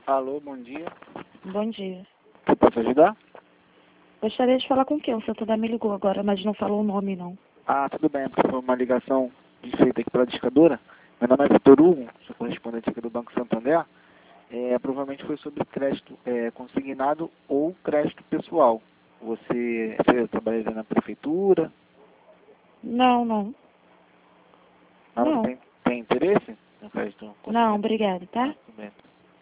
Alô, bom dia. Bom dia. Eu posso ajudar? Gostaria de falar com quem? O senhor me ligou agora, mas não falou o nome, não. Ah, tudo bem, porque foi uma ligação feita aqui pela discadora. Meu nome é Vitor Hugo, sou correspondente aqui do Banco Santander. Provavelmente foi sobre crédito consignado ou crédito pessoal. Você trabalha na prefeitura? Não, não. Não Não. tem interesse no crédito consignado? Não, obrigada, tá? Tudo bem.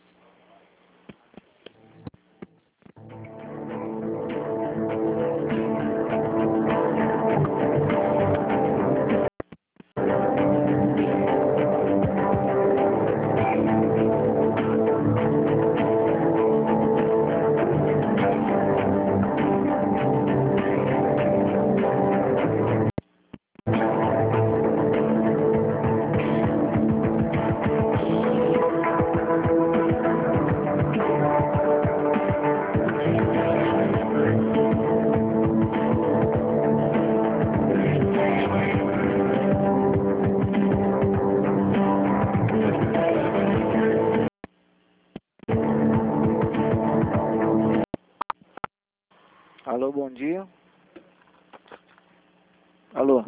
Alô, bom dia. Alô.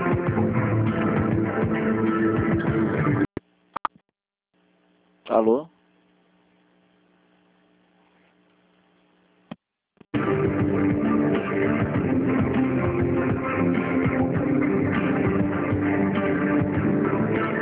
Alô.